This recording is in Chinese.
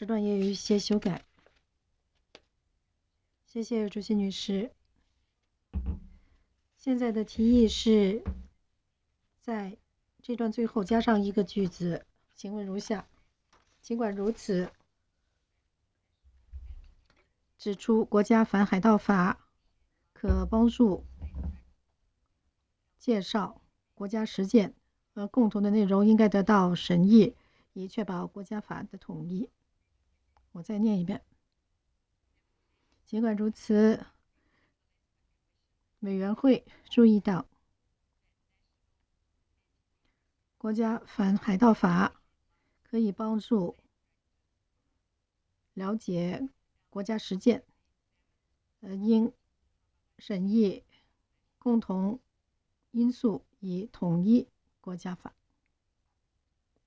时段也有一些修改。谢谢主席女士。现在的提议是在这段最后加上一个句子，请问如下：尽管如此，指出国家反海盗法可帮助介绍国家实践，共同的内容应该得到审议，以确保国家法的统一。我再念一遍。尽管如此，委员会注意到，国家反海盗法可以帮助了解国家实践，应审议共同因素以统一国家法。